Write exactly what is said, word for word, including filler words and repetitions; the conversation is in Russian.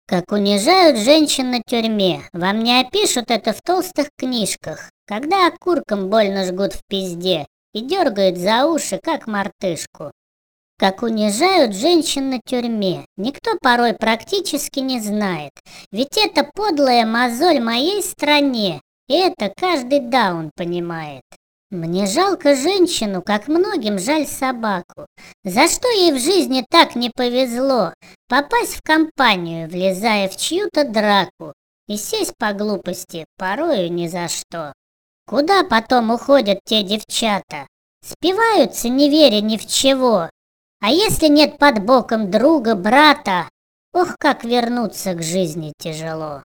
Как унижают женщин на тюрьме. Вам не опишут это в толстых книжках. Когда окурком больно жгут в пизде и дергают за уши, как мартышку. Как унижают женщин на тюрьме. Никто порой практически не знает. Ведь это подлая мозоль моей стране. И это каждый даун понимает. Мне жалко женщину, как многим жаль собаку. За что ей в жизни так не повезло попасть в компанию, влезая в чью-то драку, и сесть по глупости, порою ни за что. Куда потом уходят те девчата? Спиваются, не веря ни в чего. А если нет под боком друга, брата, ох, как вернуться к жизни тяжело.